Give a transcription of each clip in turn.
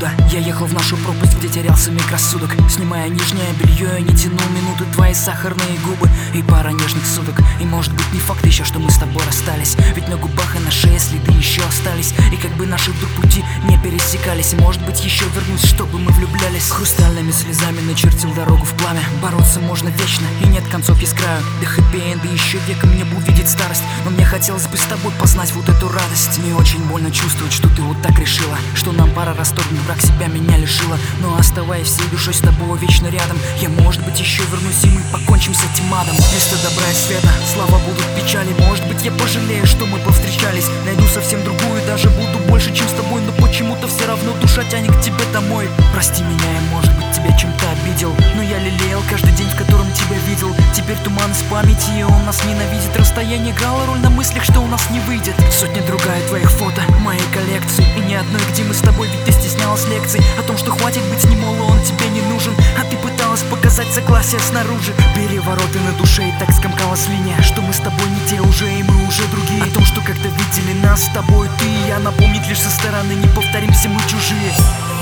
откуда. Я ехал в нашу пропасть, где терялся микросудок. Снимая нижнее белье, я не тянул минуты твои сахарные губы и пара нежных суток. И может быть не факт еще, что мы с тобой расстались, ведь на губах и на шее следы еще остались. И как бы наши вдруг пути не пересекались, и может быть еще вернусь, чтобы мы влюблялись. Хрустальными слезами начертил дорогу в пламя. Бороться можно вечно, и нет концов есть краю. До хэппи-энда еще века мне бы увидеть старость, но мне хотелось бы с тобой познать вот эту радость. Мне очень больно чувствовать, что ты вот так решила, что нам пора расторгнуть брак, себя меня лишила. Но оставаясь всей душой с тобой вечно рядом, я может быть еще вернусь, и мы покончим с этим адом. Вместо добра и света слова будут печали. Может быть я пожалею, что мы повстречались, найду совсем другую, даже буду больше, чем с тобой. Но почему-то все равно душа тянет к тебе домой. Прости меня, я может быть тебя чем-то обидел, но я лелеял каждый день, в котором тебя видел. Теперь туман из памяти, и он нас ненавидит. Расстояние играло роль на мыслях, что у нас не выйдет. Сотня другая твоих фото, моей коллекции, и ни одной, где мы с тобой, ведь ты стеснялась лекций о том, что хватит быть с ним, мол, он тебе не нужен. А ты пыталась показать согласие снаружи. Перевороты на душе, и так скомкалась линия, что мы с тобой не те уже, и мы уже другие. О том, что когда видели нас с тобой ты и я, напомнить лишь со стороны, не повторимся, мы чужие.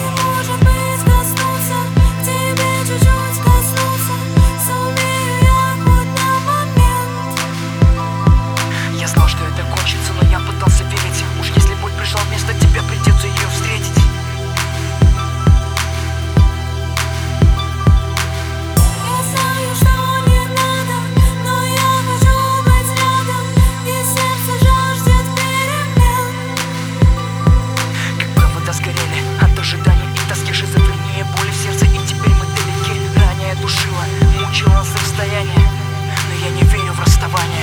Я знал, что это кончится, но я пытался верить. Уж если боль пришла вместо тебя, придется ее встретить. Я знаю, что не надо, но я хочу быть рядом, и сердце жаждет перемен. Как провода сгорели от ожидания и тоски, шизофрения, боли в сердце, и теперь мы далеки. Ранее душила, мучила нас расстояние, но я не верю в расставание.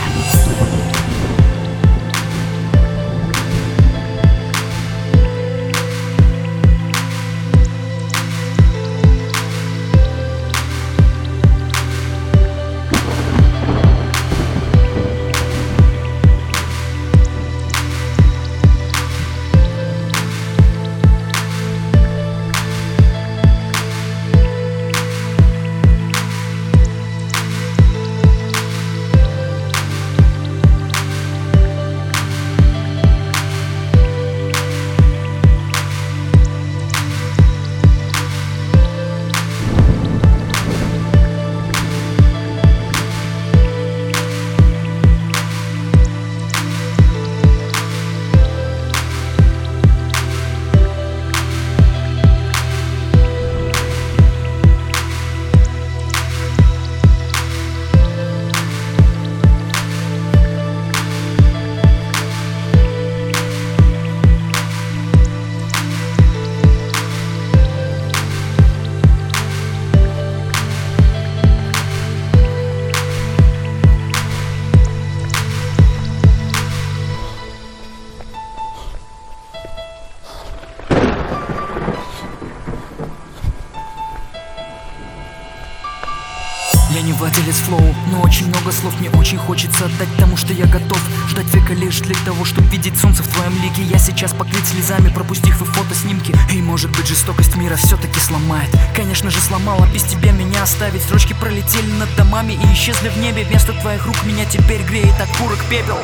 Я не владелец флоу, но очень много слов мне очень хочется отдать тому, что я готов ждать века лишь для того, чтобы видеть солнце в твоем лике. Я сейчас покрыт слезами, пропустив и фотоснимки. И может быть жестокость мира все-таки сломает. Конечно же сломала, без тебя меня оставить. Строчки пролетели над домами и исчезли в небе. Вместо твоих рук меня теперь греет окурок пепел.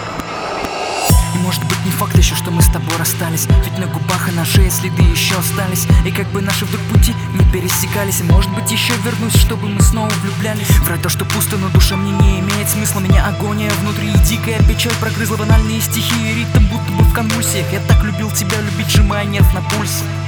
И может быть не факт еще, что мы с тобой расстались, ведь на губах и на шее следы еще остались. И как бы наши вдруг пути не пересекались, и может быть еще вернусь, чтобы мы снова влюблялись. Врать то, что пусто на душе, мне не имеет смысла. Меня агония внутри и дикая печаль прогрызла банальные стихи и ритм, будто бы в конвульсиях. Я так любил тебя, любить, сжимая нерв на пульсе.